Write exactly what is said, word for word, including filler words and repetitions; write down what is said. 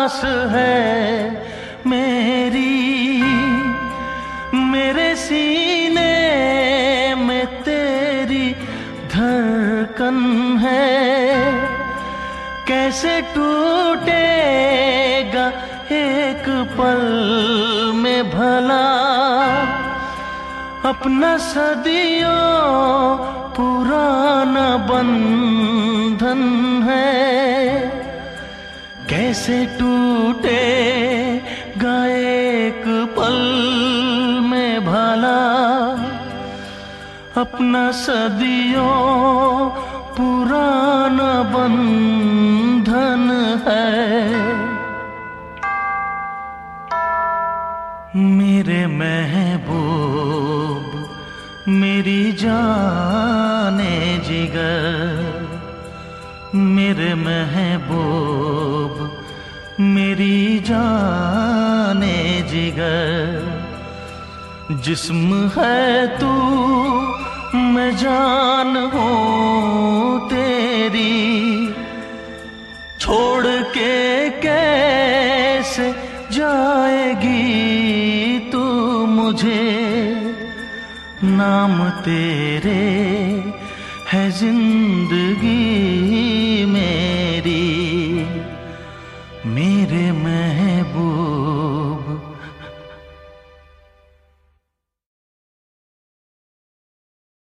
आस है मेरी, मेरे सीने में तेरी धड़कन है। कैसे टूटेगा एक पल में भला अपना सदियों पुराना बंधन है। कैसे टूटेगा एक पल में भला अपना सदियों पुराना बंधन है। मेरे महबूब मेरी जाने जिगर, मेरे महबूब मेरी जाने जिगर, जिस्म है तू मैं जान हूँ तेरी। छोड़ के कैसे जाएगी तू मुझे, नाम तेरे है जिंदगी